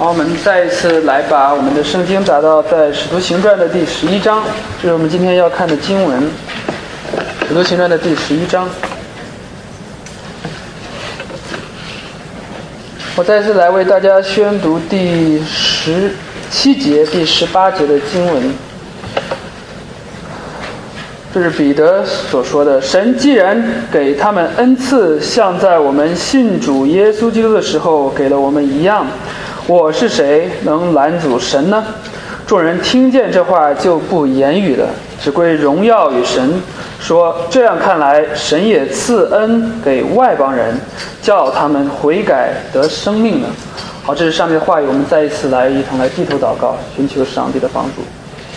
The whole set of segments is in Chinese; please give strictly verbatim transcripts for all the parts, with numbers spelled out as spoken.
好，我们再一次来把我们的圣经打到在使徒行传的第十一章，这是我们今天要看的经文，使徒行传的第十一章。我再次来为大家宣读第十七节、第十八节的经文。这是彼得所说的，神既然给他们恩赐，像在我们信主耶稣基督的时候给了我们一样，我是谁能拦阻神呢？众人听见这话就不言语了，只归荣耀与神，说这样看来，神也赐恩给外邦人，叫他们悔改得生命了。好，这是上帝的话语，我们再一次来一同来低头祷告，寻求上帝的帮助。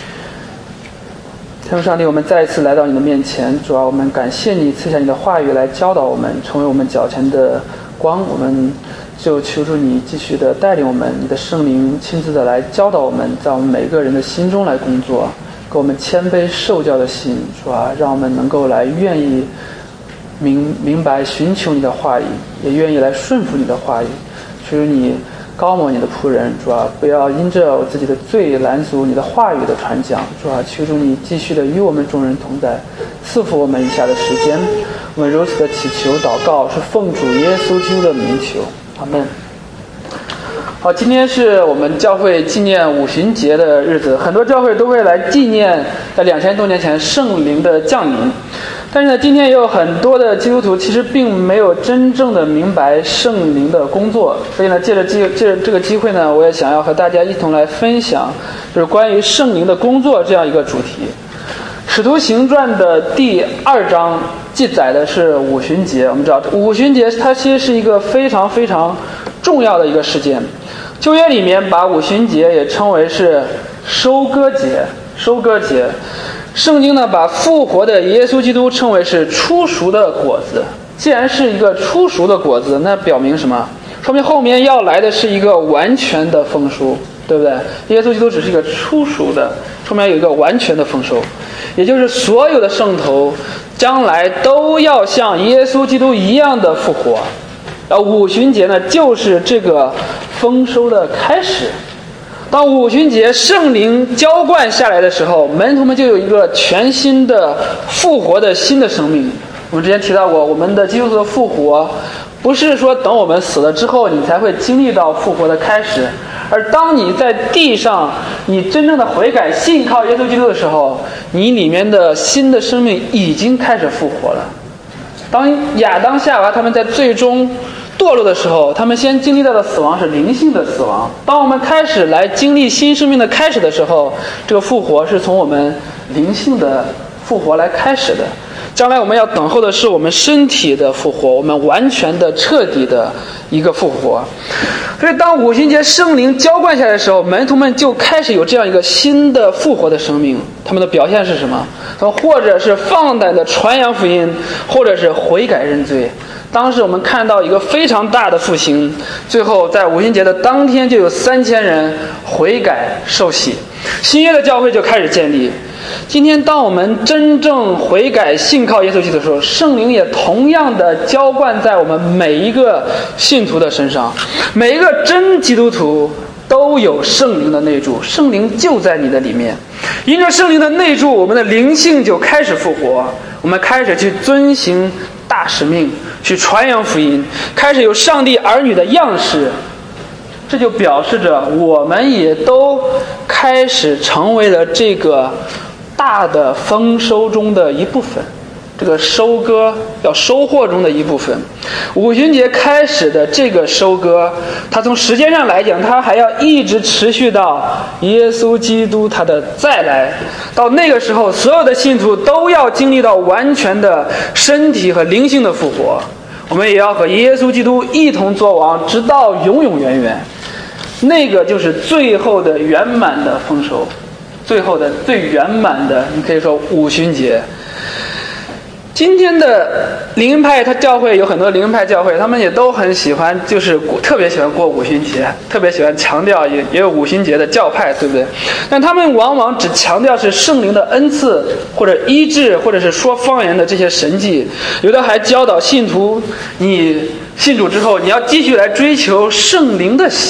天父上帝，我们再一次来到你的面前，主啊，我们感谢你赐下你的话语来教导我们，成为我们脚前的光，我们就求助你继续的带领我们，你的圣灵亲自的来教导我们，在我们每个人的心中来工作，给我们谦卑受教的心，主啊，让我们能够来愿意明明白寻求你的话语，也愿意来顺服你的话语。求你高摩你的仆人，主啊，不要因着我自己的罪拦阻你的话语的传讲，主啊，求主你继续的与我们众人同在，赐福我们以下的时间。我们如此的祈求祷告，是奉主耶稣基督的名求，阿们。好，今天是我们教会纪念五旬节的日子，很多教会都会来纪念在两千多年前圣灵的降临。但是呢，今天也有很多的基督徒其实并没有真正的明白圣灵的工作，所以呢，借着机借着这个机会呢，我也想要和大家一同来分享，就是关于圣灵的工作这样一个主题。使徒行传的第二章记载的是五旬节，我们知道五旬节它其实是一个非常非常重要的一个事件。旧约里面把五旬节也称为是收割节，收割节。圣经呢把复活的耶稣基督称为是初熟的果子。既然是一个初熟的果子，那表明什么？说明后面要来的是一个完全的丰收，对不对？耶稣基督只是一个初熟的，后面有一个完全的丰收，也就是所有的圣徒将来都要像耶稣基督一样的复活。而五旬节呢，就是这个丰收的开始。当五旬节圣灵浇灌下来的时候，门徒们就有一个全新的复活的新的生命。我们之前提到过，我们的基督徒的复活不是说等我们死了之后你才会经历到复活的开始，而当你在地上你真正的悔改信靠耶稣基督的时候，你里面的新的生命已经开始复活了。当亚当夏娃他们在最终堕落的时候，他们先经历到的死亡是灵性的死亡。当我们开始来经历新生命的开始的时候，这个复活是从我们灵性的复活来开始的。将来我们要等候的是我们身体的复活，我们完全的彻底的一个复活。所以当五旬节圣灵浇灌下来的时候，门徒们就开始有这样一个新的复活的生命。他们的表现是什么？他们或者是放胆的传扬福音，或者是悔改认罪。当时我们看到一个非常大的复兴，最后在五旬节的当天就有三千人悔改受洗，新约的教会就开始建立。今天当我们真正悔改信靠耶稣基督的时候，圣灵也同样的浇灌在我们每一个信徒的身上，每一个真基督徒都有圣灵的内住，圣灵就在你的里面。因着圣灵的内住，我们的灵性就开始复活，我们开始去遵行大使命，去传扬福音，开始有上帝儿女的样式。这就表示着我们也都开始成为了这个大的丰收中的一部分，这个收割要收获中的一部分。五旬节开始的这个收割，它从时间上来讲，它还要一直持续到耶稣基督他的再来。到那个时候，所有的信徒都要经历到完全的身体和灵性的复活。我们也要和耶稣基督一同作王，直到永永远远。那个就是最后的圆满的丰收，最后的最圆满的，你可以说五旬节。今天的灵恩派，他教会有很多灵恩派教会，他们也都很喜欢，就是特别喜欢过五旬节，特别喜欢强调，也也有五旬节的教派，对不对？但他们往往只强调是圣灵的恩赐，或者医治，或者是说方言的这些神迹。有的还教导信徒，你信主之后，你要继续来追求圣灵的喜，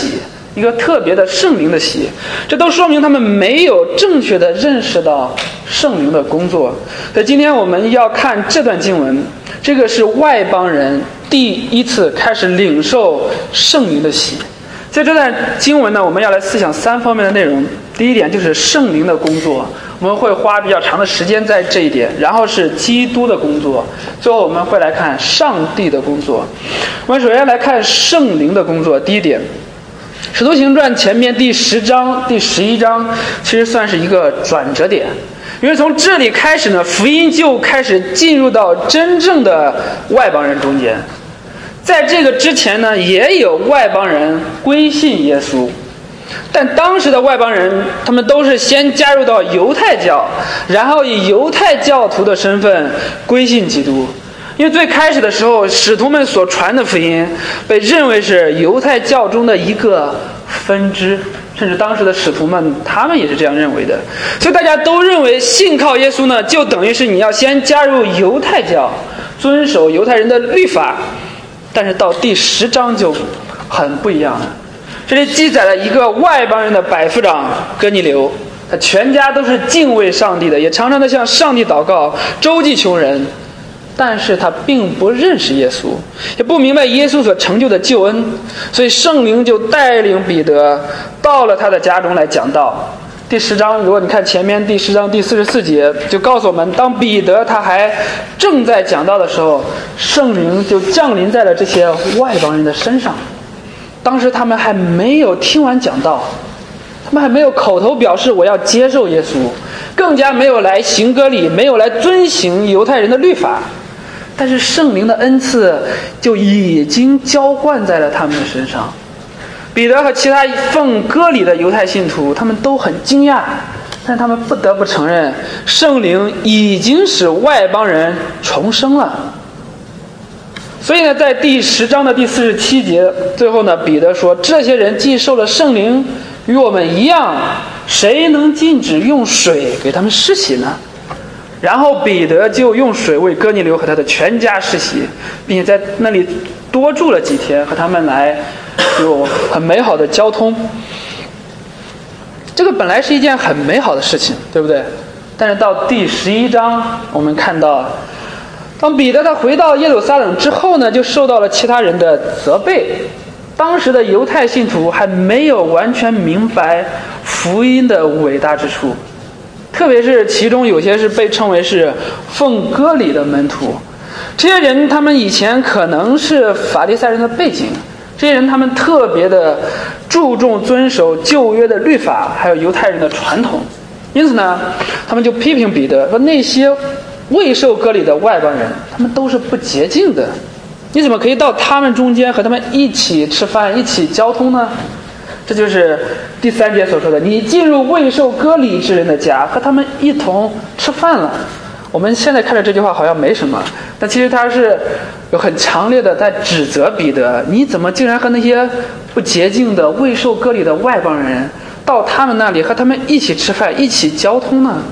一个特别的圣灵的喜，这都说明他们没有正确的认识到圣灵的工作。所以今天我们要看这段经文，这个是外邦人第一次开始领受圣灵的喜。在这段经文呢，我们要来思想三方面的内容。第一点就是圣灵的工作，我们会花比较长的时间在这一点。然后是基督的工作，最后我们会来看上帝的工作。我们首先来看圣灵的工作。第一点，使徒行传前面第十章第十一章其实算是一个转折点，因为从这里开始呢，福音就开始进入到真正的外邦人中间。在这个之前呢，也有外邦人归信耶稣，但当时的外邦人他们都是先加入到犹太教，然后以犹太教徒的身份归信基督。因为最开始的时候，使徒们所传的福音被认为是犹太教中的一个分支，甚至当时的使徒们他们也是这样认为的。所以大家都认为信靠耶稣呢，就等于是你要先加入犹太教，遵守犹太人的律法。但是到第十章就很不一样了，这里记载了一个外邦人的百夫长哥尼流，他全家都是敬畏上帝的，也常常的向上帝祷告，周济穷人，但是他并不认识耶稣，也不明白耶稣所成就的救恩，所以圣灵就带领彼得到了他的家中来讲道。第十章，如果你看前面第十章第四十四节，就告诉我们，当彼得他还正在讲道的时候，圣灵就降临在了这些外邦人的身上。当时他们还没有听完讲道，他们还没有口头表示我要接受耶稣，更加没有来行割礼，没有来遵行犹太人的律法，但是圣灵的恩赐就已经浇灌在了他们的身上。彼得和其他奉割礼的犹太信徒他们都很惊讶，但他们不得不承认，圣灵已经使外邦人重生了。所以呢，在第十章的第四十七节最后呢，彼得说，这些人既受了圣灵，与我们一样，谁能禁止用水给他们施洗呢？然后彼得就用水为哥尼流和他的全家施洗，并且在那里多住了几天，和他们来有很美好的交通。这个本来是一件很美好的事情，对不对？但是到第十一章我们看到，当彼得他回到耶路撒冷之后呢，就受到了其他人的责备。当时的犹太信徒还没有完全明白福音的伟大之处，特别是其中有些是被称为是奉割礼的门徒。这些人他们以前可能是法利赛人的背景，这些人他们特别的注重遵守旧约的律法，还有犹太人的传统。因此呢，他们就批评彼得说，那些未受割礼的外邦人他们都是不洁净的，你怎么可以到他们中间和他们一起吃饭，一起交通呢？这就是第三节所说的，你进入未受割礼之人的家，和他们一同吃饭了。我们现在看着这句话好像没什么，但其实他是有很强烈的在指责彼得，你怎么竟然和那些不洁净的未受割礼的外邦人到他们那里和他们一起吃饭，一起交通呢？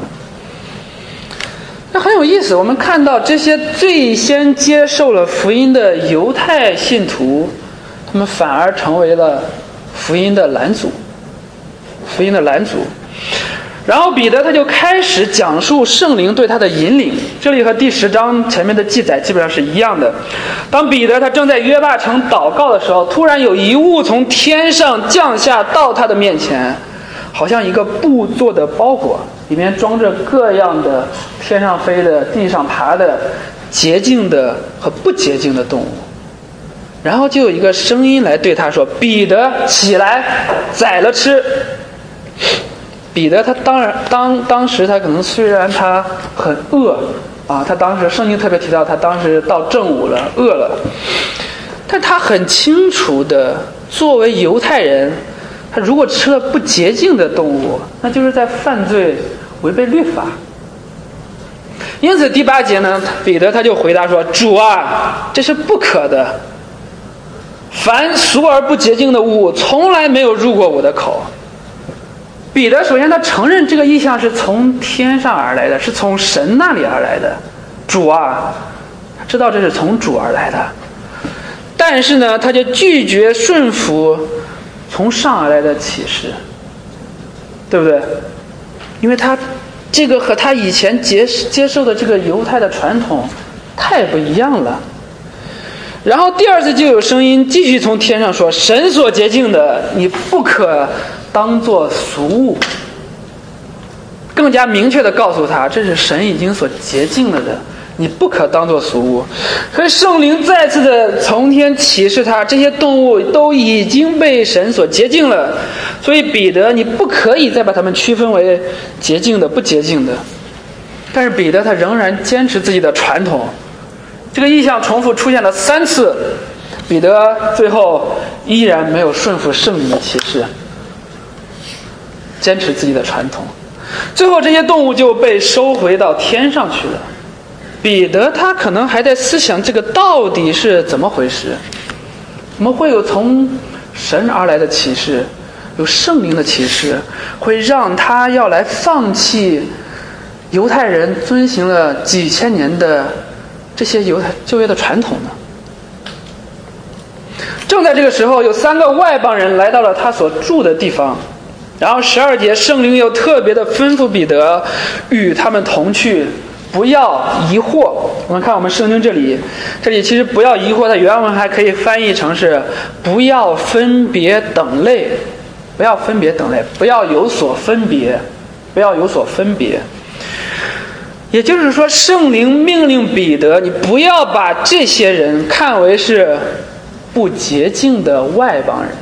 那很有意思，我们看到这些最先接受了福音的犹太信徒，他们反而成为了福音的拦阻，福音的拦阻。然后彼得他就开始讲述圣灵对他的引领，这里和第十章前面的记载基本上是一样的。当彼得他正在约坝城祷告的时候，突然有一物从天上降下到他的面前，好像一个布做的包裹，里面装着各样的天上飞的、地上爬的、洁净的和不洁净的动物。然后就有一个声音来对他说，彼得起来宰了吃。彼得他当然当当时他可能虽然他很饿啊，他当时圣经特别提到他当时到正午了，饿了，但他很清楚的，作为犹太人，他如果吃了不洁净的动物，那就是在犯罪，违背律法。因此第八节呢，彼得他就回答说，主啊，这是不可的，凡俗而不洁净的物从来没有入过我的口。彼得首先他承认这个意象是从天上而来的，是从神那里而来的。主啊，他知道这是从主而来的，但是呢，他就拒绝顺服从上而来的启示，对不对？因为他这个和他以前接接受的这个犹太的传统太不一样了。然后第二次就有声音继续从天上说，神所洁净的你不可当作俗物，更加明确地告诉他，这是神已经所洁净了的，你不可当作俗物。可是圣灵再次的从天启示他，这些动物都已经被神所洁净了，所以彼得你不可以再把它们区分为洁净的不洁净的。但是彼得他仍然坚持自己的传统，这个意象重复出现了三次，彼得最后依然没有顺服圣灵的启示，坚持自己的传统。最后这些动物就被收回到天上去了。彼得他可能还在思想这个到底是怎么回事，怎么会有从神而来的启示，有圣灵的启示，会让他要来放弃犹太人遵行了几千年的这些犹太旧约的传统呢？正在这个时候，有三个外邦人来到了他所住的地方，然后十二节圣灵又特别的吩咐彼得与他们同去，不要疑惑。我们看我们圣经这里，这里其实不要疑惑，它原文还可以翻译成是不要分别等类，不要分别等类，不要有所分别，不要有所分别。也就是说，圣灵命令彼得，你不要把这些人看为是不洁净的外邦人。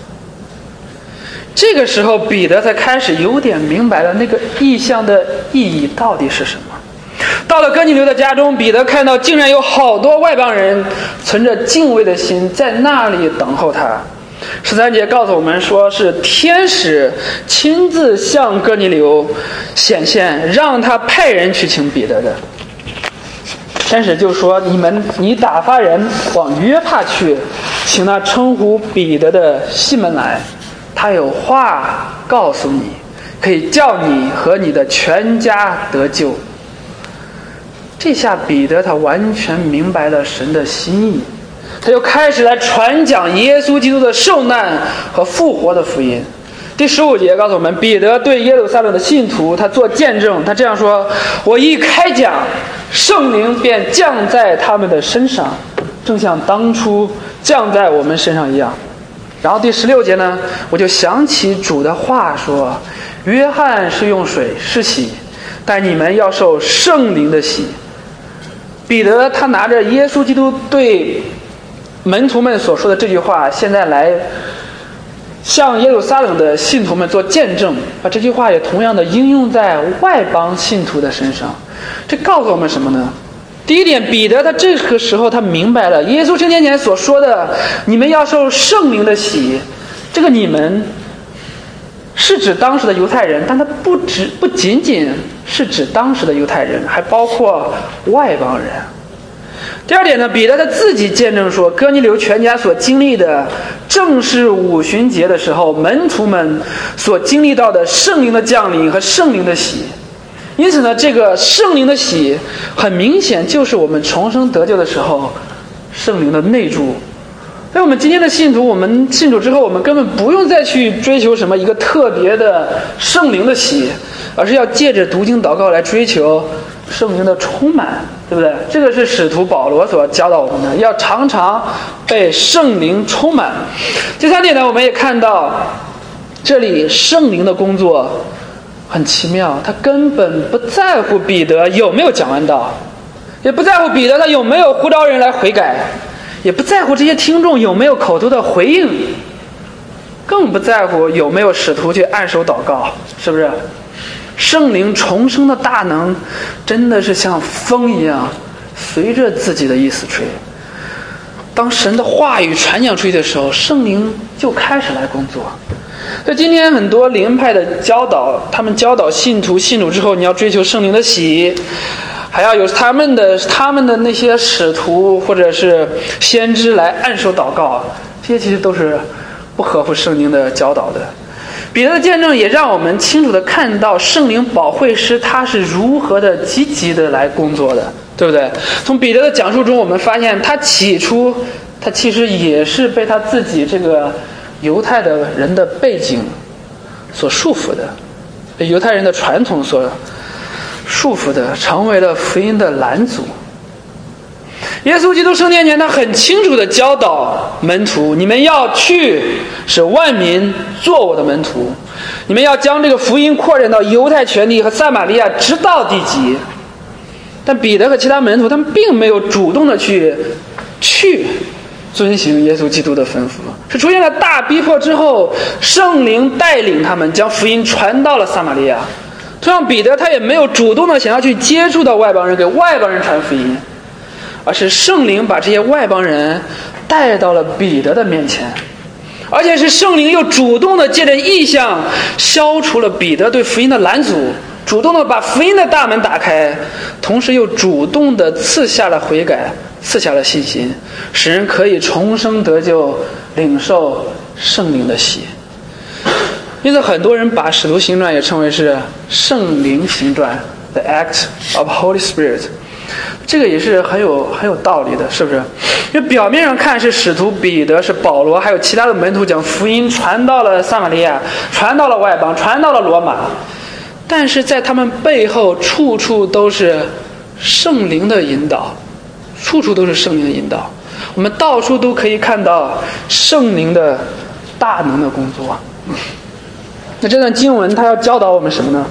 这个时候彼得才开始有点明白了那个意象的意义到底是什么。到了哥尼流的家中，彼得看到竟然有好多外邦人存着敬畏的心在那里等候他。十三节告诉我们说，是天使亲自向哥尼流显现，让他派人去请彼得的。天使就说，你们你打发人往约帕去，请那称呼彼得的西门来，他有话告诉你，可以叫你和你的全家得救。这下彼得他完全明白了神的心意，他就开始来传讲耶稣基督的受难和复活的福音。第十五节告诉我们，彼得对耶路撒冷的信徒他做见证，他这样说，我一开讲，圣灵便降在他们的身上，正像当初降在我们身上一样。然后第十六节呢，我就想起主的话说，约翰是用水施洗，但你们要受圣灵的洗。彼得他拿着耶稣基督对门徒们所说的这句话，现在来向耶路撒冷的信徒们做见证，把这句话也同样的应用在外邦信徒的身上。这告诉我们什么呢？第一点，彼得他这个时候他明白了耶稣升天前所说的你们要受圣灵的洗，这个你们是指当时的犹太人，但它不只不仅仅是指当时的犹太人，还包括外邦人。第二点呢，彼得他自己见证说，哥尼流全家所经历的正是五旬节的时候门徒们所经历到的圣灵的降临和圣灵的洗。因此呢，这个圣灵的洗很明显就是我们重生得救的时候圣灵的内住。所以我们今天的信徒，我们信主之后，我们根本不用再去追求什么一个特别的圣灵的洗，而是要借着读经祷告来追求圣灵的充满，对不对？这个是使徒保罗所教导我们的，要常常被圣灵充满。第三点呢，我们也看到这里圣灵的工作很奇妙，他根本不在乎彼得有没有讲完道，也不在乎彼得他有没有呼召人来悔改，也不在乎这些听众有没有口头的回应，更不在乎有没有使徒去按手祷告，是不是？圣灵重生的大能真的是像风一样随着自己的意思吹。当神的话语传讲出去的时候，圣灵就开始来工作。所以今天很多灵派的教导，他们教导信徒信主之后你要追求圣灵的洗，还要有他们的他们的那些使徒或者是先知来按手祷告，这些其实都是不合乎圣经的教导的。彼得的见证也让我们清楚地看到圣灵保惠师他是如何的积极的来工作的，对不对？从彼得的讲述中我们发现，他起初他其实也是被他自己这个犹太的人的背景所束缚的，被犹太人的传统所束缚的，成为了福音的拦阻。耶稣基督升天前，他很清楚地教导门徒，你们要去使万民做我的门徒，你们要将这个福音扩展到犹太全地和撒玛利亚直到地极。但彼得和其他门徒他们并没有主动的去去遵行耶稣基督的吩咐，是出现了大逼迫之后，圣灵带领他们将福音传到了撒玛利亚。同样，彼得他也没有主动的想要去接触到外邦人，给外邦人传福音，而是圣灵把这些外邦人带到了彼得的面前，而且是圣灵又主动的借着异象消除了彼得对福音的拦阻，主动的把福音的大门打开，同时又主动的赐下了悔改，赐下了信心，使人可以重生得救，领受圣灵的喜。因此很多人把使徒行传也称为是圣灵行传 The Act of Holy Spirit， 这个也是很有很有道理的，是不是？因为表面上看是使徒彼得，是保罗，还有其他的门徒将福音传到了撒玛利亚，传到了外邦，传到了罗马，但是在他们背后处处都是圣灵的引导，处处都是圣灵的引导，我们到处都可以看到圣灵的大能的工作。那这段经文它要教导我们什么呢？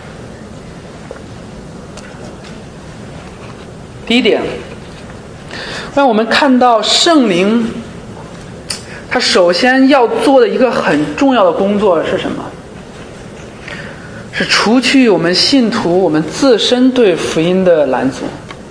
第一点，让我们看到圣灵他首先要做的一个很重要的工作是什么？是除去我们信徒我们自身对福音的拦阻，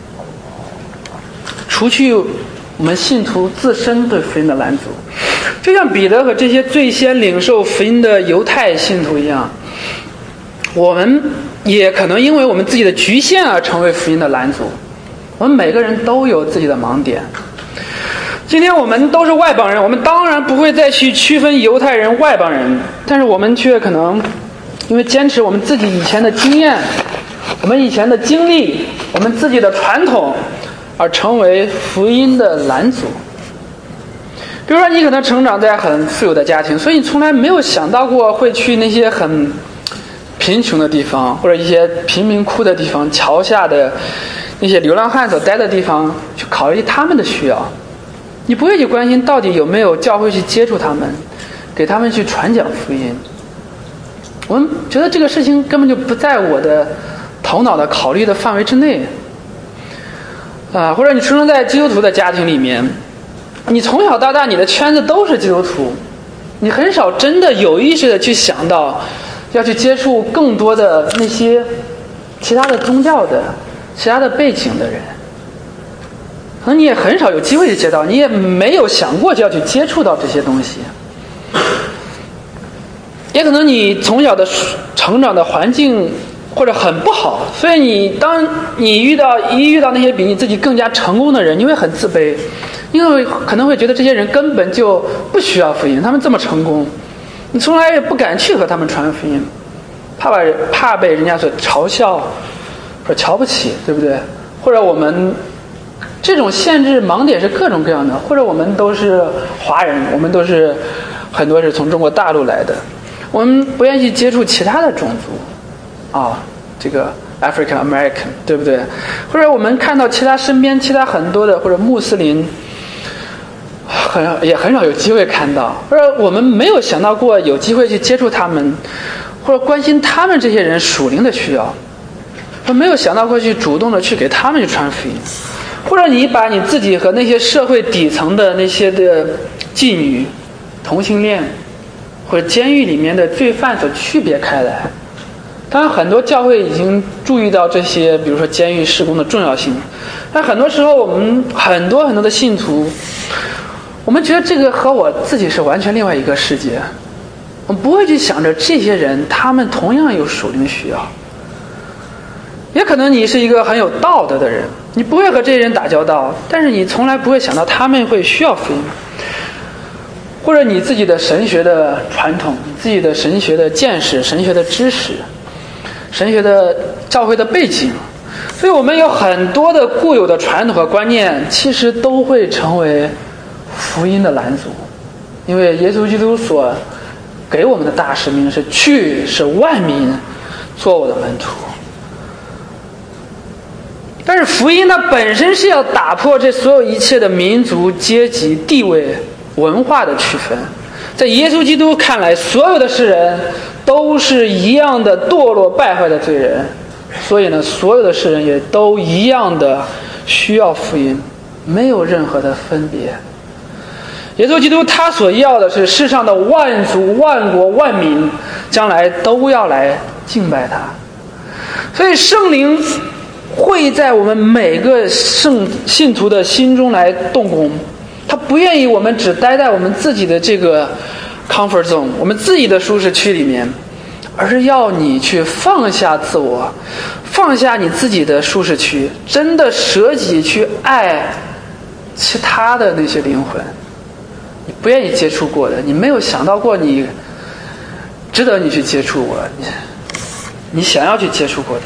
除去我们信徒自身对福音的拦阻。就像彼得和这些最先领受福音的犹太信徒一样，我们也可能因为我们自己的局限而成为福音的拦阻。我们每个人都有自己的盲点。今天我们都是外邦人，我们当然不会再去区分犹太人外邦人，但是我们却可能因为坚持我们自己以前的经验，我们以前的经历，我们自己的传统，而成为福音的拦阻。比如说你可能成长在很富有的家庭，所以你从来没有想到过会去那些很贫穷的地方，或者一些贫民窟的地方，桥下的那些流浪汉所待的地方，去考虑他们的需要。你不会去关心到底有没有教会去接触他们，给他们去传讲福音。我们觉得这个事情根本就不在我的头脑的考虑的范围之内啊，或者你出生在基督徒的家庭里面，你从小到大你的圈子都是基督徒，你很少真的有意识的去想到要去接触更多的那些其他的宗教的其他的背景的人，可能你也很少有机会去接到，你也没有想过就要去接触到这些东西。也可能你从小的成长的环境或者很不好，所以你当你遇到一遇到那些比你自己更加成功的人，你会很自卑，因为可能会觉得这些人根本就不需要福音，他们这么成功，你从来也不敢去和他们传福音，怕把怕被人家所嘲笑或者瞧不起，对不对？或者我们这种限制盲点是各种各样的，或者我们都是华人，我们都是很多是从中国大陆来的，我们不愿意去接触其他的种族啊，这个 African American， 对不对？或者我们看到其他身边其他很多的或者穆斯林，很也很少有机会看到，或者我们没有想到过有机会去接触他们，或者关心他们这些人属灵的需要，我没有想到过去主动的去给他们去传福音。或者你把你自己和那些社会底层的那些的妓女、同性恋或者监狱里面的罪犯所区别开来。当然很多教会已经注意到这些，比如说监狱事工的重要性，但很多时候我们很多很多的信徒，我们觉得这个和我自己是完全另外一个世界，我们不会去想着这些人他们同样有属灵需要。也可能你是一个很有道德的人，你不会和这些人打交道，但是你从来不会想到他们会需要福音。或者你自己的神学的传统，你自己的神学的见识，神学的知识，神学的教会的背景，所以我们有很多的固有的传统和观念，其实都会成为福音的拦阻。 因为耶稣基督所给我们的大使命是去使万民做我的门徒。但是福音它本身是要打破这所有一切的民族、阶级、地位、文化的区分。在耶稣基督看来，所有的世人都是一样的堕落败坏的罪人，所以呢，所有的世人也都一样的需要福音，没有任何的分别。耶稣基督他所要的是世上的万族、万国、万民将来都要来敬拜他。所以圣灵会在我们每个圣信徒的心中来动工，他不愿意我们只待在我们自己的这个 comfort zone， 我们自己的舒适区里面，而是要你去放下自我，放下你自己的舒适区，真的舍己去爱其他的那些灵魂，你不愿意接触过的，你没有想到过你值得你去接触我，你你想要去接触过的。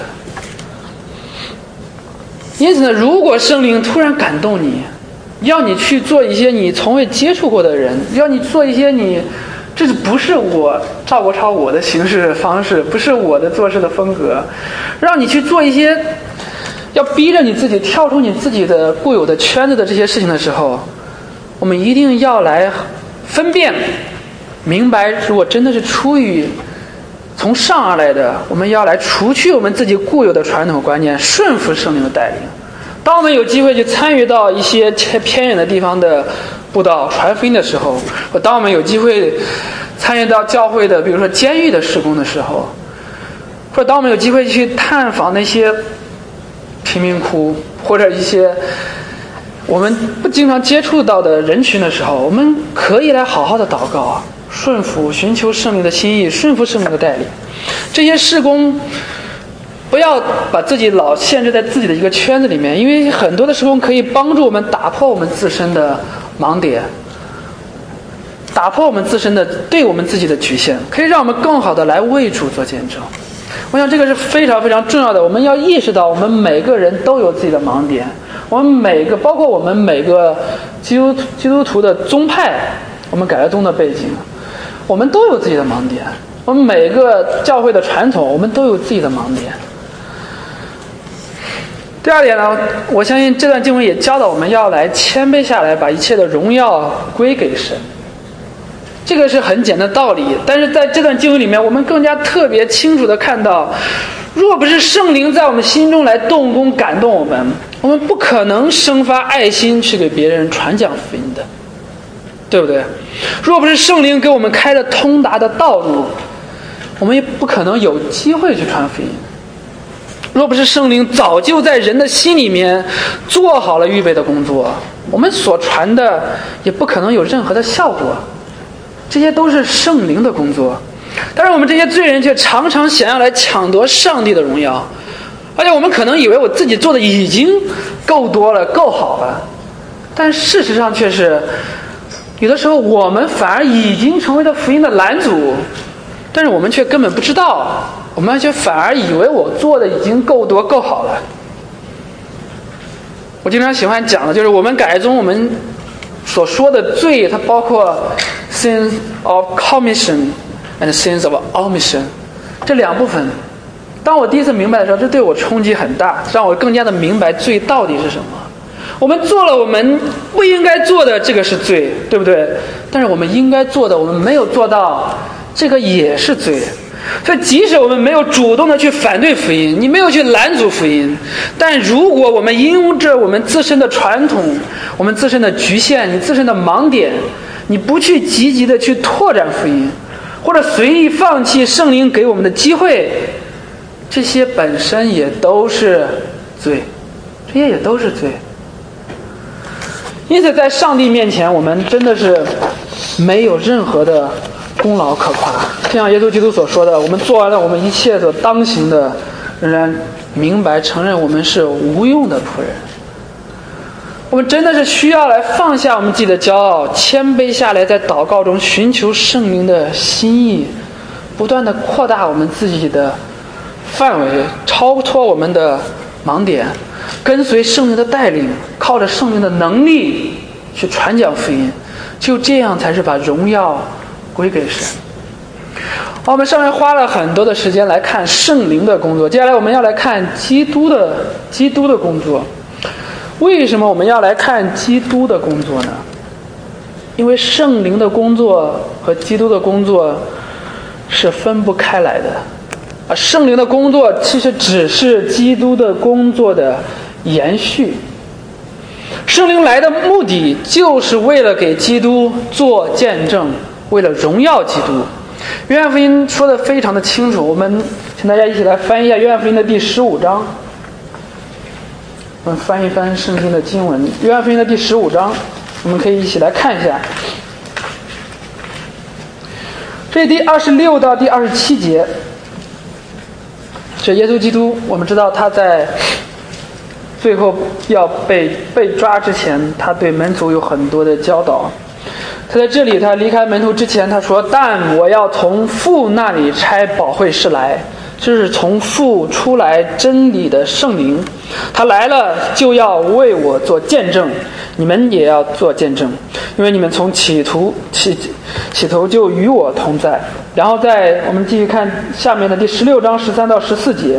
因此呢，如果圣灵突然感动你，要你去做一些你从未接触过的人，要你做一些你这不是我赵国超我的行事方式，不是我的做事的风格，让你去做一些要逼着你自己跳出你自己的固有的圈子的这些事情的时候，我们一定要来分辨明白，如果真的是出于从上而来的，我们要来除去我们自己固有的传统观念，顺服圣灵的带领。当我们有机会去参与到一些偏远的地方的布道传福音的时候，或当我们有机会参与到教会的比如说监狱的事工的时候，或者当我们有机会去探访那些贫民窟或者一些我们不经常接触到的人群的时候，我们可以来好好的祷告，顺服寻求圣灵的心意，顺服圣灵的带领。这些事工不要把自己老限制在自己的一个圈子里面，因为很多的事工可以帮助我们打破我们自身的盲点，打破我们自身的对我们自己的局限，可以让我们更好的来为主做见证。我想这个是非常非常重要的，我们要意识到我们每个人都有自己的盲点，我们每个包括我们每个基督基督徒的宗派，我们改了宗的背景，我们都有自己的盲点，我们每个教会的传统，我们都有自己的盲点。第二点呢，我相信这段经文也教导我们要来谦卑下来，把一切的荣耀归给神。这个是很简单的道理，但是在这段经文里面，我们更加特别清楚地看到，若不是圣灵在我们心中来动工感动我们，我们不可能生发爱心去给别人传讲福音的，对不对？若不是圣灵给我们开了通达的道路，我们也不可能有机会去传福音。若不是圣灵早就在人的心里面做好了预备的工作，我们所传的也不可能有任何的效果。这些都是圣灵的工作，但是我们这些罪人却常常想要来抢夺上帝的荣耀，而且我们可能以为我自己做的已经够多了，够好了，但事实上却是有的时候我们反而已经成为了福音的拦阻，但是我们却根本不知道，我们却反而以为我做的已经够多够好了。我经常喜欢讲的就是我们改宗我们所说的罪，它包括 sins of commission and sins of omission 这两部分。当我第一次明白的时候，这对我冲击很大，让我更加的明白罪到底是什么。我们做了我们不应该做的，这个是罪，对不对？但是我们应该做的，我们没有做到，这个也是罪。所以即使我们没有主动的去反对福音，你没有去拦阻福音，但如果我们因着我们自身的传统，我们自身的局限，你自身的盲点，你不去积极的去拓展福音，或者随意放弃圣灵给我们的机会，这些本身也都是罪，这些也都是罪。因此在上帝面前，我们真的是没有任何的功劳可夸，就像耶稣基督所说的，我们做完了我们一切所当行的，仍然明白承认我们是无用的仆人。我们真的是需要来放下我们自己的骄傲，谦卑下来，在祷告中寻求圣灵的心意，不断的扩大我们自己的范围，超脱我们的盲点，跟随圣灵的带领，靠着圣灵的能力去传讲福音， 就这样才是把荣耀归给神。好，我们上面花了很多的时间来看圣灵的工作，接下来我们要来看基督的基督的工作。为什么我们要来看基督的工作呢？因为圣灵的工作和基督的工作是分不开来的啊，圣灵的工作其实只是基督的工作的延续。圣灵来的目的就是为了给基督做见证，为了荣耀基督。约翰福音说的非常的清楚，我们请大家一起来翻一下约翰福音的第十五章。我们翻一翻圣经的经文，约翰福音的第十五章，我们可以一起来看一下。这第二十六到第二十七节，这耶稣基督，我们知道他在最后要被被抓之前，他对门徒有很多的教导。他在这里，他离开门徒之前，他说：“但我要从父那里差保惠师来，这是从父出来真理的圣灵，他来了就要为我做见证，你们也要做见证，因为你们从起初起起头就与我同在。”然后在我们继续看下面的第十六章十三到十四节，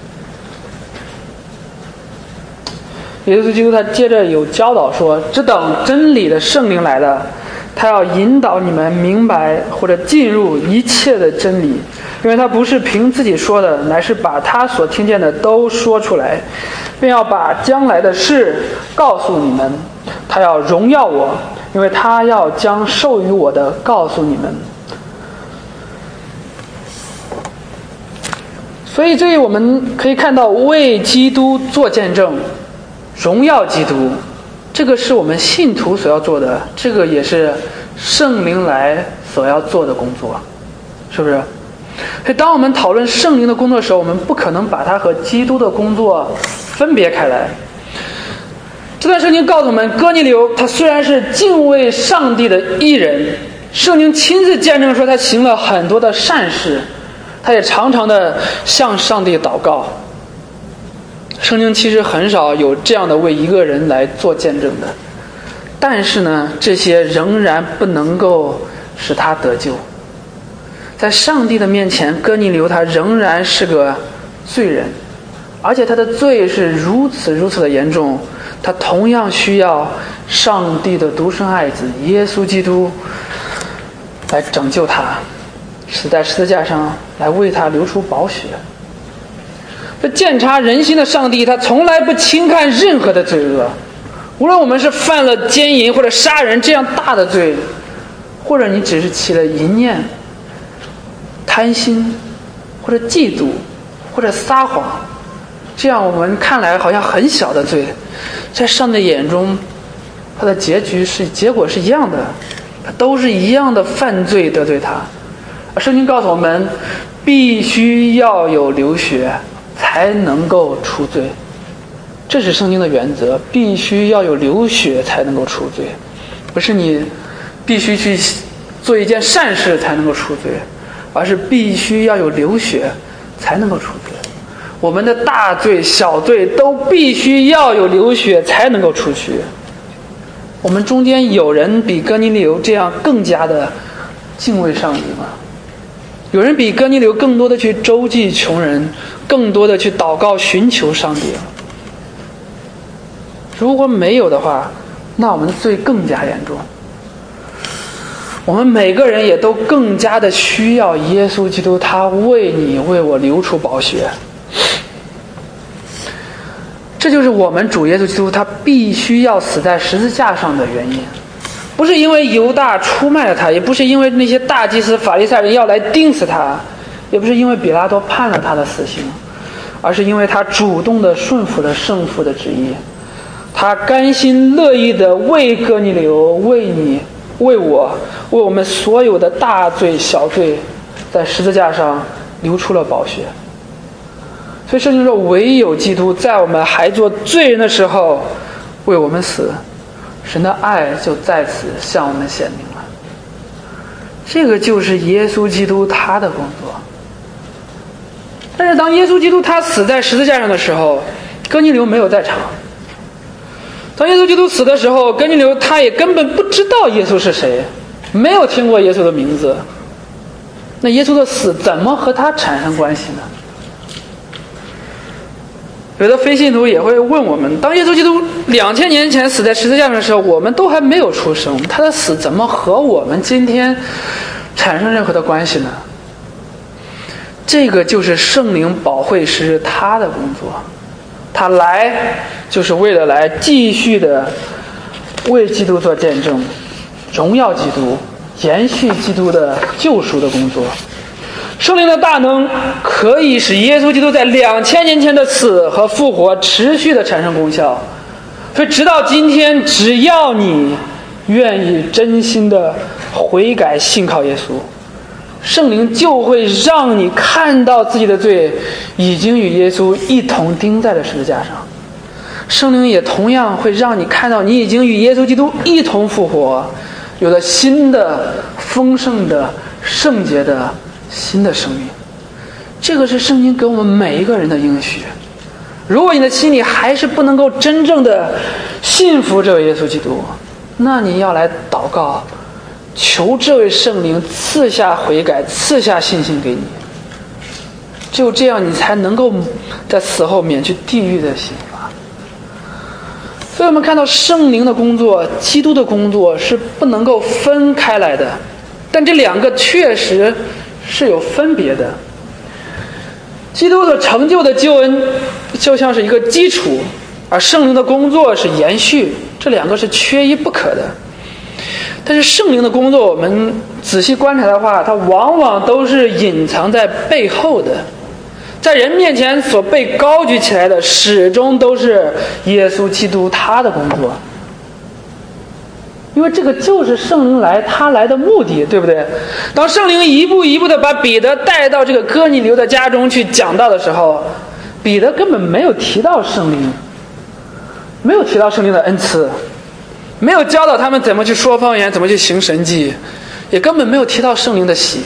耶稣基督他接着有教导说：“只等真理的圣灵来了，他要引导你们明白或者进入一切的真理，因为他不是凭自己说的，乃是把他所听见的都说出来，并要把将来的事告诉你们。他要荣耀我，因为他要将授予我的告诉你们。”所以这里我们可以看到，为基督做见证，荣耀基督，这个是我们信徒所要做的，这个也是圣灵来所要做的工作，是不是？所以当我们讨论圣灵的工作的时候，我们不可能把它和基督的工作分别开来。这段圣经告诉我们，哥尼流他虽然是敬畏上帝的义人，圣经亲自见证说他行了很多的善事，他也常常的向上帝祷告。圣经其实很少有这样的为一个人来做见证的，但是呢，这些仍然不能够使他得救。在上帝的面前，哥尼流他仍然是个罪人，而且他的罪是如此如此的严重，他同样需要上帝的独生爱子耶稣基督来拯救他，死在十字架上来为他流出宝血。这鉴察人心的上帝，他从来不轻看任何的罪恶，无论我们是犯了奸淫或者杀人这样大的罪，或者你只是起了淫念、贪心或者嫉妒或者撒谎，这样我们看来好像很小的罪，在上帝眼中他的结局是结果是一样的，都是一样的犯罪得罪他。而圣经告诉我们，必须要有流血才能够除罪，这是圣经的原则，必须要有流血才能够除罪，不是你必须去做一件善事才能够除罪，而是必须要有流血才能够除罪。我们的大罪小罪都必须要有流血才能够除去。我们中间有人比哥尼流这样更加的敬畏上帝吗？有人比哥尼流更多的去周济穷人，更多的去祷告寻求上帝？如果没有的话，那我们的罪更加严重。我们每个人也都更加的需要耶稣基督，他为你为我流出宝血。这就是我们主耶稣基督他必须要死在十字架上的原因，不是因为犹大出卖了他，也不是因为那些大祭司法利赛人要来钉死他，也不是因为比拉多判了他的死刑，而是因为他主动的顺服了圣父的旨意，他甘心乐意的为哥尼流、为你、为我、为我们所有的大罪小罪，在十字架上流出了宝血。所以圣经说，唯有基督在我们还做罪人的时候为我们死，神的爱就在此向我们显明了。这个就是耶稣基督他的工作。但是当耶稣基督他死在十字架上的时候，哥尼流没有在场， 当耶稣基督死的时候，哥尼流他也根本不知道耶稣是谁，没有听过耶稣的名字。那耶稣的死怎么和他产生关系呢？有的非信徒也会问我们，当耶稣基督两千年前死在十字架上的时候，我们都还没有出生，他的死怎么和我们今天产生任何的关系呢？这个就是圣灵保惠师他的工作，他来就是为了来继续的为基督做见证，荣耀基督，延续基督的救赎的工作。圣灵的大能可以使耶稣基督在两千年前的死和复活持续的产生功效，所以直到今天，只要你愿意真心的悔改信靠耶稣，圣灵就会让你看到自己的罪已经与耶稣一同钉在了十字架上。圣灵也同样会让你看到你已经与耶稣基督一同复活，有了新的丰盛的圣洁的新的生命。这个是圣经给我们每一个人的应许。如果你的心里还是不能够真正的信服这位耶稣基督，那你要来祷告，求这位圣灵赐下悔改，赐下信心给你。只有这样，你才能够在死后免去地狱的刑罚。所以我们看到圣灵的工作，基督的工作是不能够分开来的，但这两个确实是有分别的。基督所成就的救恩就像是一个基础，而圣灵的工作是延续，这两个是缺一不可的。但是圣灵的工作，我们仔细观察的话，它往往都是隐藏在背后的，在人面前所被高举起来的，始终都是耶稣基督他的工作。因为这个就是圣灵来他来的目的，对不对？当圣灵一步一步的把彼得带到这个哥尼流的家中去讲道的时候，彼得根本没有提到圣灵，没有提到圣灵的恩赐，没有教导他们怎么去说方言，怎么去行神迹，也根本没有提到圣灵的喜，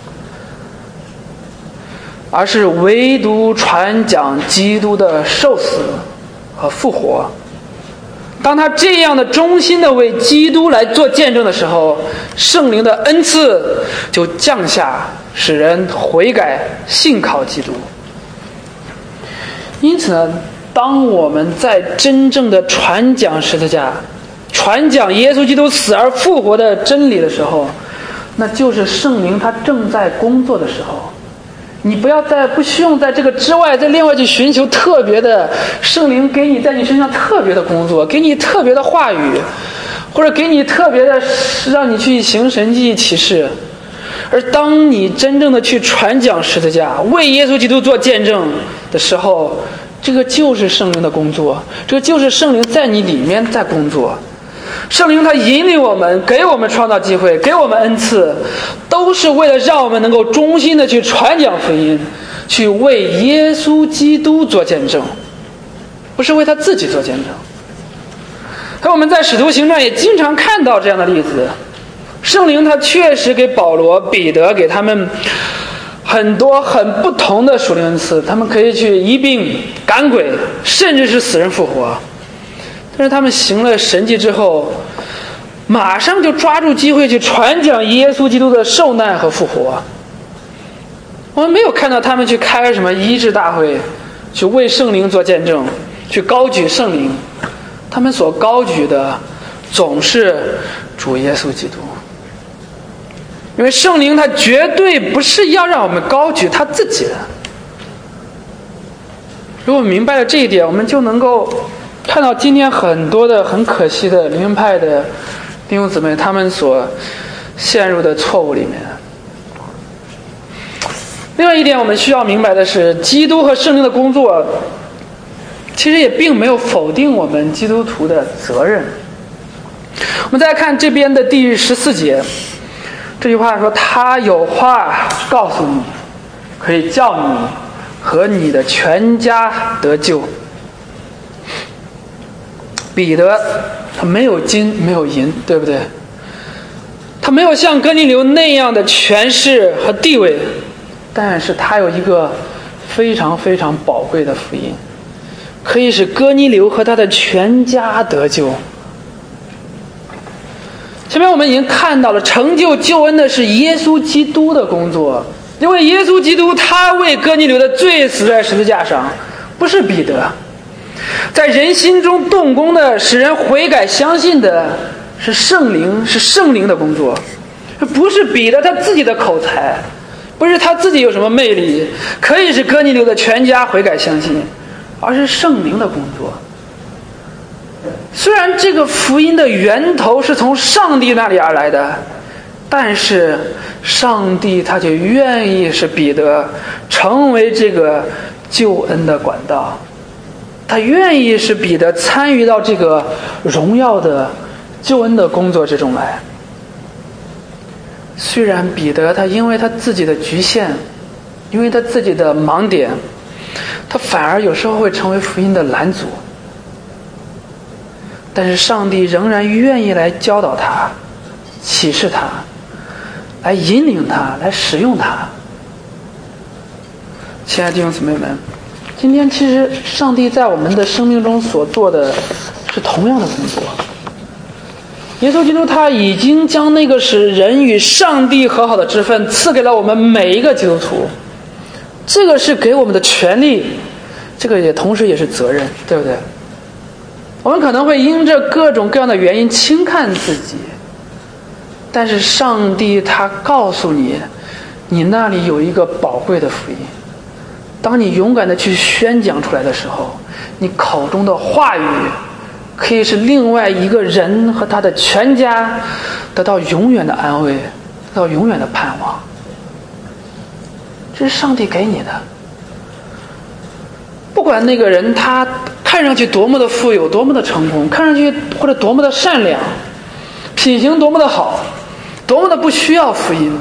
而是唯独传讲基督的受死和复活。当他这样的忠心的为基督来做见证的时候，圣灵的恩赐就降下，使人悔改信靠基督。因此呢，当我们在真正的传讲十字架，传讲耶稣基督死而复活的真理的时候，那就是圣灵他正在工作的时候。你不要再不需要在这个之外再另外去寻求特别的圣灵给你在你身上特别的工作，给你特别的话语，或者给你特别的让你去行神迹启示。而当你真正的去传讲十字架，为耶稣基督做见证的时候，这个就是圣灵的工作，这个就是圣灵在你里面在工作。圣灵他引领我们，给我们创造机会，给我们恩赐，都是为了让我们能够忠心的去传讲福音，去为耶稣基督做见证，不是为他自己做见证。所以我们在使徒行传也经常看到这样的例子，圣灵他确实给保罗、彼得给他们很多很不同的属灵恩赐，他们可以去医病赶鬼，甚至是死人复活。但是他们行了神迹之后，马上就抓住机会去传讲耶稣基督的受难和复活。我们没有看到他们去开什么医治大会，去为圣灵做见证，去高举圣灵。他们所高举的总是主耶稣基督。因为圣灵他绝对不是要让我们高举他自己的。如果明白了这一点，我们就能够看到今天很多的很可惜的灵恩派的弟兄姊妹，他们所陷入的错误里面。另外一点我们需要明白的是，基督和圣灵的工作其实也并没有否定我们基督徒的责任。我们再来看这边的第十四节，这句话说，他有话告诉你，可以叫你和你的全家得救。彼得他没有金没有银，对不对？他没有像哥尼流那样的权势和地位，但是他有一个非常非常宝贵的福音。 可以使哥尼流和他的全家得救。前面我们已经看到了，成就救恩的是耶稣基督的工作，因为耶稣基督他为哥尼流的罪死在十字架上，不是彼得。在人心中动工的，使人悔改相信的是圣灵，是圣灵的工作，不是彼得他自己的口才，不是他自己有什么魅力可以使哥尼流的全家悔改相信，而是圣灵的工作。虽然这个福音的源头是从上帝那里而来的，但是上帝他就愿意使彼得成为这个救恩的管道，他愿意使彼得参与到这个荣耀的救恩的工作之中来。虽然彼得他因为他自己的局限，因为他自己的盲点，他反而有时候会成为福音的拦阻，但是上帝仍然愿意来教导他，启示他，来引领他，来使用他。亲爱的弟兄姊妹们，今天其实上帝在我们的生命中所做的是同样的工作。耶稣基督他已经将那个使人与上帝和好的职分赐给了我们每一个基督徒，这个是给我们的权利，这个也同时也是责任，对不对？我们可能会因着各种各样的原因轻看自己，但是上帝他告诉你，你那里有一个宝贵的福音，当你勇敢的去宣讲出来的时候，你口中的话语可以是另外一个人和他的全家得到永远的安慰，得到永远的盼望。这是上帝给你的。不管那个人他看上去多么的富有，多么的成功，看上去或者多么的善良，品行多么的好，多么的不需要福音，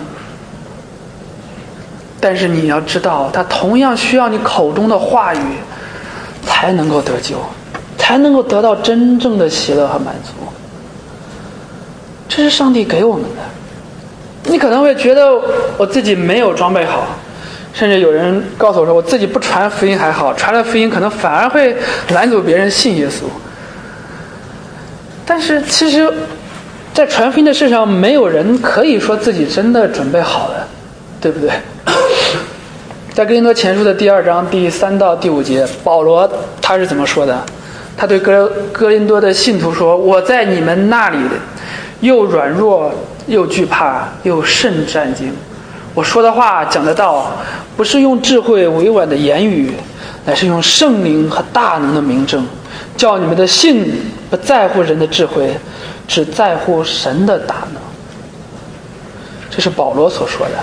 但是你要知道，他同样需要你口中的话语才能够得救，才能够得到真正的喜乐和满足。这是上帝给我们的。你可能会觉得我自己没有装备好，甚至有人告诉我说，我自己不传福音还好，传了福音可能反而会拦阻别人信耶稣。但是其实在传福音的事上，没有人可以说自己真的准备好了，对不对？在哥林多前书的第二章第三到第五节，保罗他是怎么说的？他对哥哥林多的信徒说，我在你们那里又软弱又惧怕又甚战惊，我说的话讲的道不是用智慧委婉的言语，乃是用圣灵和大能的明证，叫你们的信不在乎人的智慧，只在乎神的大能。这是保罗所说的。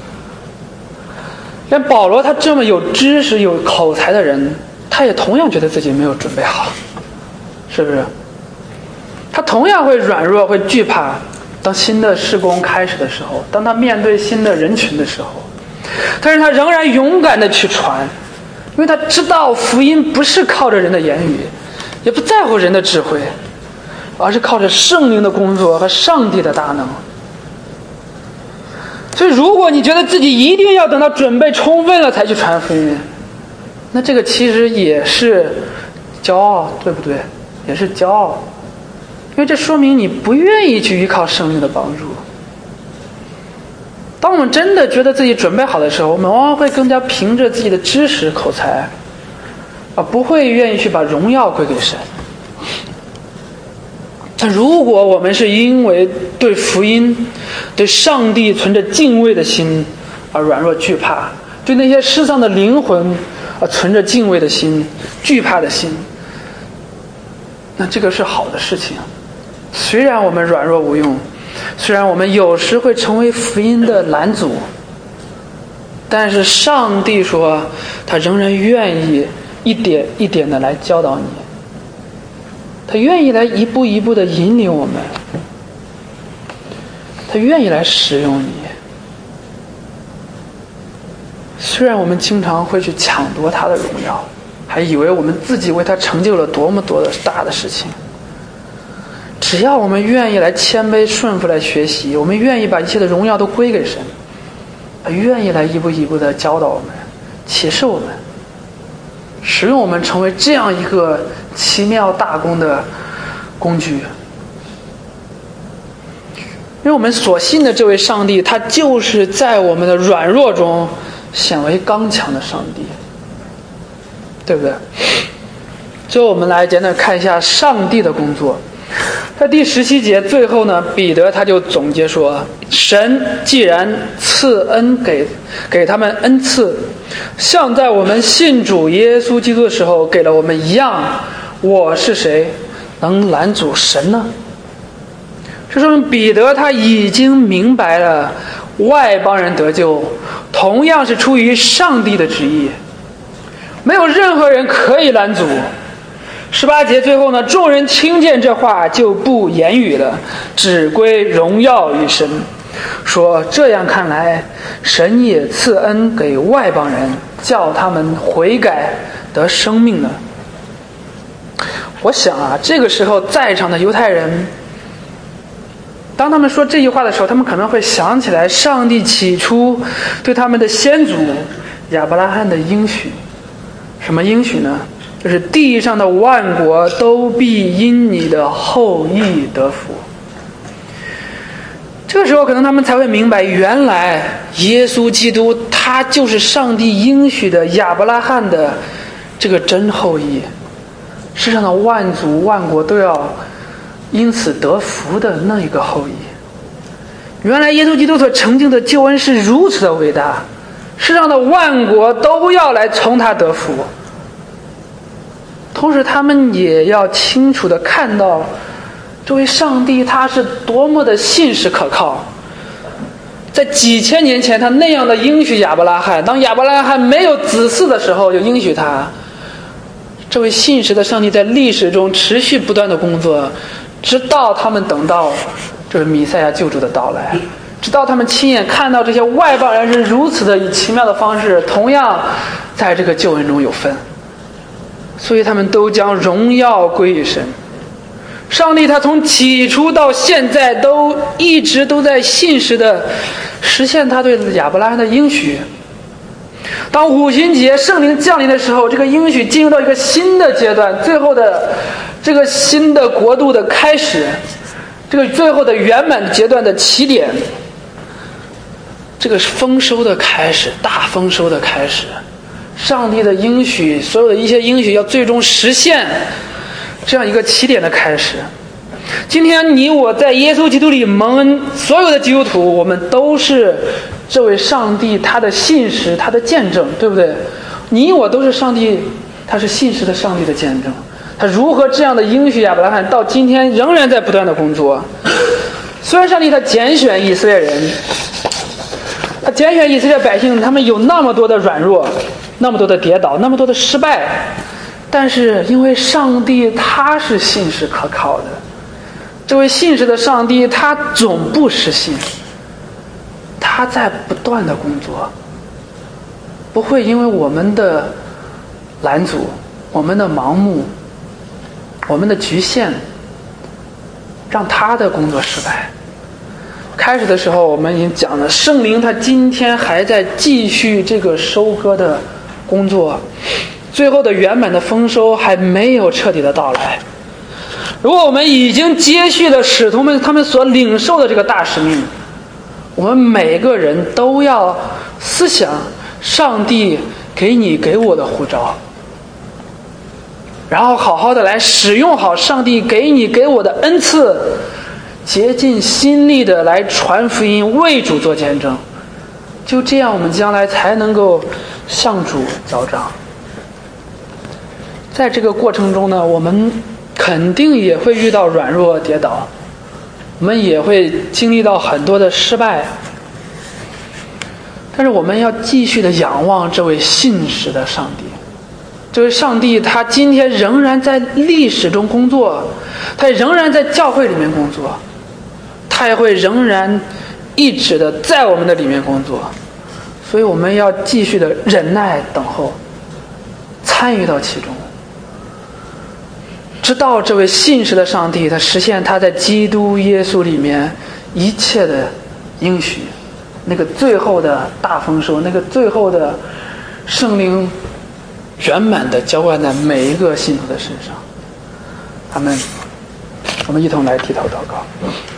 连保罗他这么有知识有口才的人，他也同样觉得自己没有准备好，是不是？他同样会软弱，会惧怕，当新的事工开始的时候，当他面对新的人群的时候，但是他仍然勇敢的去传，因为他知道福音不是靠着人的言语，也不在乎人的智慧，而是靠着圣灵的工作和上帝的大能。所以如果你觉得自己一定要等到准备充分了才去传福音，那这个其实也是骄傲，对不对？也是骄傲，因为这说明你不愿意去依靠圣灵的帮助。当我们真的觉得自己准备好的时候，我们往往会更加凭着自己的知识口才，而不会愿意去把荣耀归给神。但如果我们是因为对福音、对上帝存着敬畏的心而软弱惧怕，对那些失丧的灵魂而存着敬畏的心、惧怕的心，那这个是好的事情。虽然我们软弱无用，虽然我们有时会成为福音的拦阻，但是上帝说他仍然愿意一点一点的来教导你，他愿意来一步一步的引领我们，他愿意来使用你。虽然我们经常会去抢夺他的荣耀，还以为我们自己为他成就了多么多的大的事情，只要我们愿意来谦卑顺服来学习，我们愿意把一切的荣耀都归给神，他愿意来一步一步的教导我们，启示我们， 使用我们成为这样一个奇妙大功的工具。因为我们所信的这位上帝，他就是在我们的软弱中显为刚强的上帝，对不对？最后我们来简单看一下上帝的工作。在第十七节最后呢，彼得他就总结说，神既然赐恩给给他们恩赐，像在我们信主耶稣基督的时候给了我们一样，我是谁能拦阻神呢？这说明彼得他已经明白了外邦人得救同样是出于上帝的旨意，没有任何人可以拦阻。十八节最后呢，众人听见这话就不言语了，只归荣耀于神，说这样看来，神也赐恩给外邦人，叫他们悔改得生命了。我想啊，这个时候在场的犹太人，当他们说这句话的时候，他们可能会想起来上帝起初对他们的先祖亚伯拉罕的应许。什么应许呢？就是地上的万国都必因你的后裔得福。这个时候可能他们才会明白，原来耶稣基督他就是上帝应许的亚伯拉罕的这个真后裔，世上的万族万国都要因此得福的那一个后裔。原来耶稣基督所成就的救恩是如此的伟大，世上的万国都要来从他得福。同时他们也要清楚地看到这位上帝他是多么的信实可靠。在几千年前他那样的应许亚伯拉罕，当亚伯拉罕没有子嗣的时候就应许他，这位信实的上帝在历史中持续不断的工作，直到他们等到这位弥赛亚救主的到来，直到他们亲眼看到这些外邦人是如此的以奇妙的方式同样在这个救恩中有份，所以他们都将荣耀归于神。上帝他从起初到现在都一直都在信实的实现他对亚伯拉罕的应许。当五旬节圣灵降临的时候，这个应许进入到一个新的阶段，最后的这个新的国度的开始，这个最后的圆满阶段的起点，这个丰收的开始，大丰收的开始，上帝的应许，所有的一些应许要最终实现，这样一个起点的开始。今天你我在耶稣基督里蒙恩，所有的基督徒，我们都是这位上帝他的信实，他的见证，对不对？你我都是上帝，他是信实的上帝的见证。他如何这样的应许亚伯拉罕，到今天仍然在不断的工作。虽然上帝他拣选以色列人，他拣选以色列百姓，他们有那么多的软弱，那么多的跌倒，那么多的失败，但是因为上帝他是信实可靠的，这位信实的上帝他总不失信，他在不断的工作，不会因为我们的拦阻，我们的盲目，我们的局限，让他的工作失败。开始的时候我们已经讲了，圣灵他今天还在继续这个收割的工作，最后的圆满的丰收还没有彻底的到来。如果我们已经接续了使徒们他们所领受的这个大使命，我们每个人都要思想上帝给你给我的呼召，然后好好的来使用好上帝给你给我的恩赐，竭尽心力的来传福音，为主做见证。就这样我们将来才能够向主交账。在这个过程中呢，我们肯定也会遇到软弱跌倒，我们也会经历到很多的失败，但是我们要继续的仰望这位信实的上帝。这位上帝他今天仍然在历史中工作，他仍然在教会里面工作，他也会仍然一直的在我们的里面工作。所以我们要继续的忍耐等候，参与到其中，直到这位信实的上帝他实现他在基督耶稣里面一切的应许，那个最后的大丰收，那个最后的圣灵圆满的浇灌在每一个信徒的身上。阿们。我们一同来低头祷告。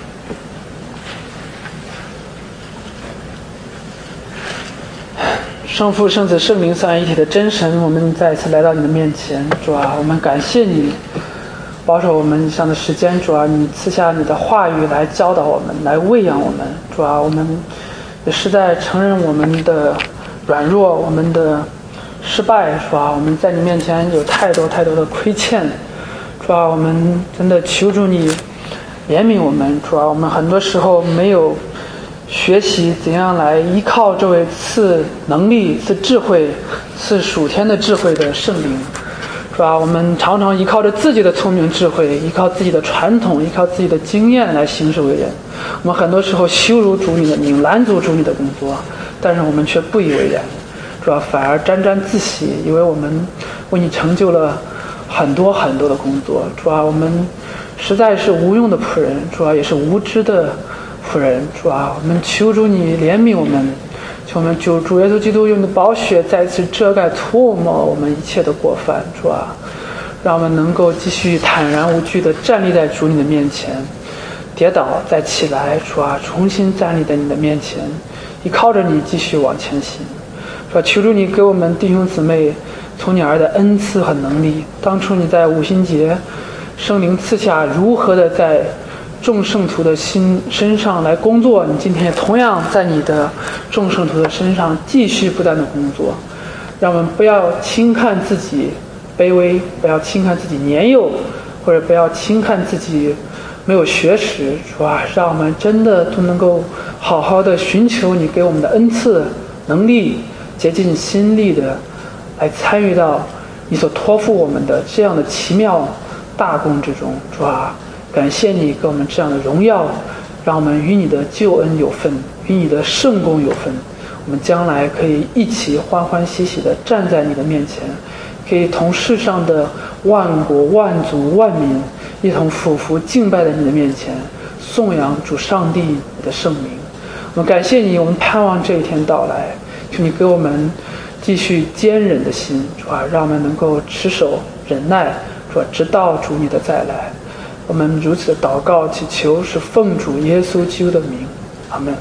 圣父、圣子、圣灵三位一体的真神，我们再一次来到你的面前，主啊，我们感谢你保守我们以上的时间，主啊，你赐下你的话语来教导我们，来喂养我们，主啊，我们也实在承认我们的软弱，我们的失败，主啊，我们在你面前有太多太多的亏欠，主啊，我们真的求助你怜悯我们，主啊，我们很多时候没有学习怎样来依靠这位赐能力、赐智慧、赐属天的智慧的圣灵，是吧？我们常常依靠着自己的聪明智慧，依靠自己的传统，依靠自己的经验来行事为人。我们很多时候羞辱主你的名，拦阻主你的工作，但是我们却不以为然，是吧？反而沾沾自喜，以为我们为你成就了很多很多的工作，是吧？我们实在是无用的仆人，主要也是无知的仆人，主啊，我们求主你怜悯我们，求我们求主耶稣基督用你的宝血再次遮盖涂抹我们一切的过犯，主啊，让我们能够继续坦然无惧地站立在主你的面前，跌倒再起来，主啊，重新站立在你的面前，依靠着你继续往前行，主啊，求主你给我们弟兄姊妹从你而来的恩赐和能力，当初你在五旬节圣灵赐下如何的在众圣徒的心身上来工作，你今天也同样在你的众圣徒的身上继续不断的工作，让我们不要轻看自己卑微，不要轻看自己年幼，或者不要轻看自己没有学识，是吧？让我们真的都能够好好的寻求你给我们的恩赐能力，竭尽心力的来参与到你所托付我们的这样的奇妙大功之中，是吧？感谢你给我们这样的荣耀，让我们与你的救恩有份，与你的圣功有份，我们将来可以一起欢欢喜喜地站在你的面前，可以同世上的万国万族万民一同俯伏敬拜在你的面前，颂扬主上帝你的圣名。我们感谢你，我们盼望这一天到来，求你给我们继续坚忍的心，主啊，让我们能够持守忍耐，主啊，直到主你的再来。我们如此祷告祈求，是奉主耶稣基督的名，阿们。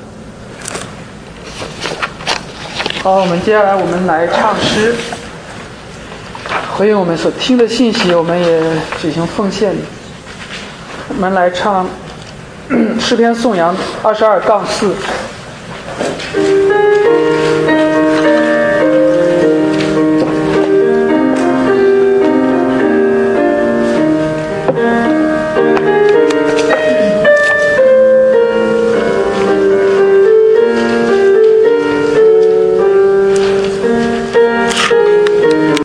好，我们接下来我们来唱诗，回应我们所听的信息，我们也举行奉献。我们来唱诗篇颂扬二十二杠四。